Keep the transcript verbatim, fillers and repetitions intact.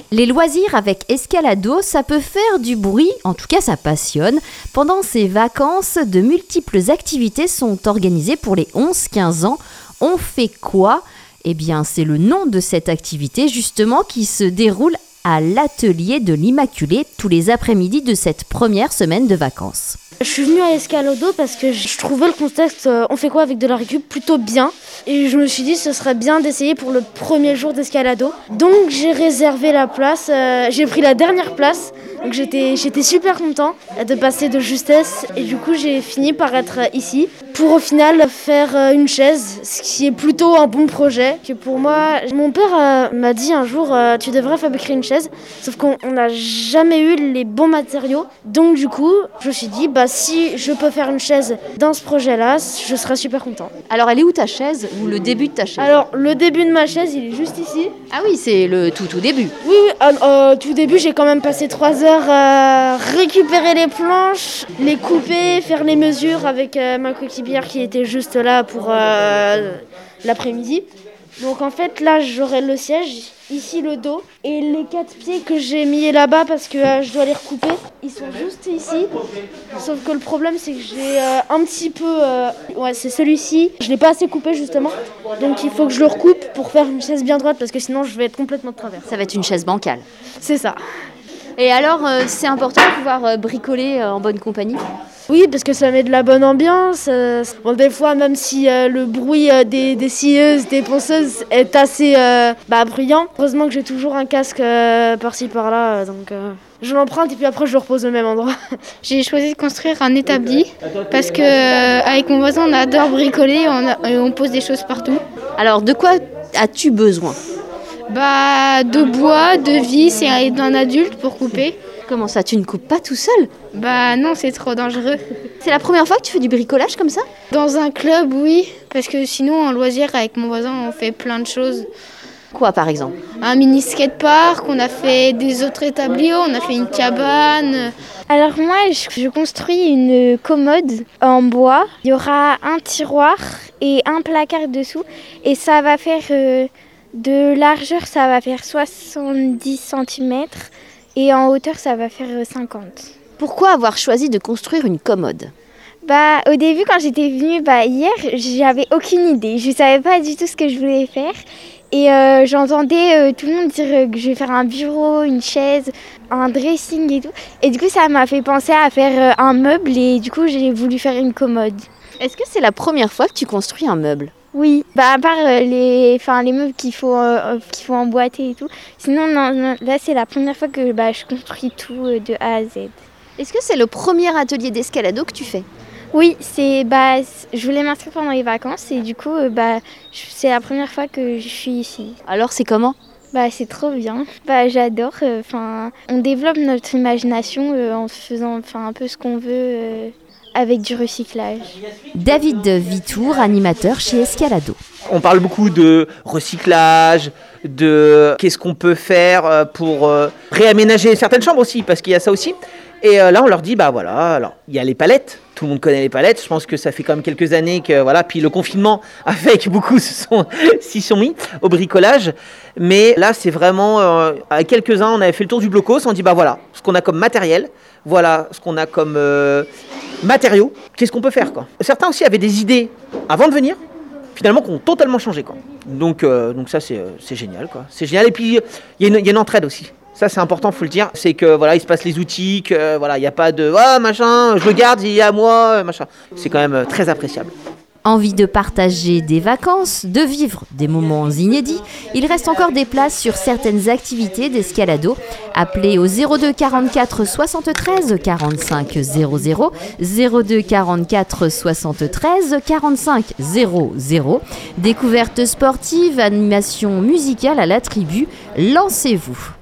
Les loisirs avec Escalado, ça peut faire du bruit, en tout cas ça passionne. Pendant ces vacances, de multiples activités sont organisées pour les onze quinze ans. On fait quoi ? Eh bien, c'est le nom de cette activité justement qui se déroule à l'atelier de l'Immaculée tous les après-midi de cette première semaine de vacances. Je suis venue à Escalado parce que je trouvais le contexte euh, on fait quoi avec de la récup plutôt bien. Et je me suis dit ce serait bien d'essayer pour le premier jour d'Escalado. Donc j'ai réservé la place, euh, j'ai pris la dernière place. Donc j'étais, j'étais super content de passer de justesse. Et du coup j'ai fini par être ici pour au final faire une chaise, ce qui est plutôt un bon projet. Que pour moi, mon père euh, m'a dit un jour euh, tu devrais fabriquer une chaise. Sauf qu'on n'a jamais eu les bons matériaux. Donc du coup je me suis dit bah si je peux faire une chaise dans ce projet-là, je serais super content. Alors elle est où ta chaise ou le début de ta chaise ? Alors le début de ma chaise, il est juste ici. Ah oui, c'est le tout tout début. Oui, oui euh, euh, tout début, j'ai quand même passé trois heures à récupérer les planches, les couper, faire les mesures avec euh, ma coéquipière qui était juste là pour euh, l'après-midi. Donc en fait là j'aurai le siège, ici le dos et les quatre pieds que j'ai mis là-bas parce que euh, je dois les recouper, ils sont juste ici. Sauf que le problème c'est que j'ai euh, un petit peu, euh, ouais c'est celui-ci, je l'ai pas assez coupé justement, donc il faut que je le recoupe pour faire une chaise bien droite parce que sinon je vais être complètement de travers. Ça va être une chaise bancale. C'est ça. Et alors euh, c'est important de pouvoir euh, bricoler euh, en bonne compagnie ? Oui, parce que ça met de la bonne ambiance. Euh, bon, des fois, même si euh, le bruit euh, des, des scieuses, des ponceuses est assez euh, bah, bruyant, heureusement que j'ai toujours un casque euh, par-ci par-là, euh, donc euh, je l'emprunte et puis après je le repose au même endroit. J'ai choisi de construire un établi parce que euh, avec mon voisin on adore bricoler, on, a, et on pose des choses partout. Alors de quoi as-tu besoin ? Bah de bois, de vis et d'un adulte pour couper. Comment ça, tu ne coupes pas tout seul ? Bah non, c'est trop dangereux. C'est la première fois que tu fais du bricolage comme ça ? Dans un club, oui, parce que sinon en loisir avec mon voisin on fait plein de choses. Quoi par exemple ? Un mini skatepark, on a fait des autres établis, on a fait une cabane. Alors moi, je, je construis une commode en bois. Il y aura un tiroir et un placard dessous et ça va faire euh, de largeur, ça va faire soixante-dix centimètres. Et en hauteur, ça va faire cinquante. Pourquoi avoir choisi de construire une commode ? Bah, au début, quand j'étais venue bah, hier, j'avais aucune idée. Je ne savais pas du tout ce que je voulais faire. Et euh, j'entendais euh, tout le monde dire que je vais faire un bureau, une chaise, un dressing et tout. Et du coup, ça m'a fait penser à faire euh, un meuble et du coup, j'ai voulu faire une commode. Est-ce que c'est la première fois que tu construis un meuble ? Oui, bah à part euh, les, enfin les meubles qu'il faut, euh, qu'il faut emboîter et tout. Sinon, non, non, là c'est la première fois que bah, je construis tout euh, de A à Z. Est-ce que c'est le premier atelier d'escalado que tu fais ? Oui, c'est, bah, je voulais m'inscrire pendant les vacances et du coup, euh, bah, c'est la première fois que je suis ici. Alors c'est comment ? Bah, c'est trop bien. Bah, j'adore. Enfin, euh, on développe notre imagination euh, en faisant, enfin, un peu ce qu'on veut. Euh, avec du recyclage. David Vitour, animateur chez Escalado. On parle beaucoup de recyclage, de qu'est-ce qu'on peut faire pour réaménager certaines chambres aussi, parce qu'il y a ça aussi. Et là, on leur dit, bah voilà, alors il y a les palettes. Tout le monde connaît les palettes. Je pense que ça fait quand même quelques années que voilà. Puis le confinement a fait que beaucoup se sont s'y sont mis au bricolage. Mais là, c'est vraiment euh, avec quelques-uns, on avait fait le tour du blocos. On dit bah voilà, ce qu'on a comme matériel, voilà ce qu'on a comme euh, matériaux. Qu'est-ce qu'on peut faire quoi ? Certains aussi avaient des idées avant de venir, finalement, qui ont totalement changé quoi. Donc euh, donc ça c'est c'est génial quoi. C'est génial. Et puis il y a une il y a une entraide aussi. Ça c'est important, faut le dire, c'est que voilà, il se passe les outils, que voilà, il y a pas de ah machin, je le garde, il est à moi, machin. C'est quand même très appréciable. Envie de partager des vacances, de vivre des moments inédits, il reste encore des places sur certaines activités d'escalado. Appelez au zéro deux quarante-quatre soixante-treize quarante-cinq zéro zéro, zéro deux quarante-quatre soixante-treize quarante-cinq zéro zéro. Découvertes sportives, animation musicale à la tribu, lancez-vous.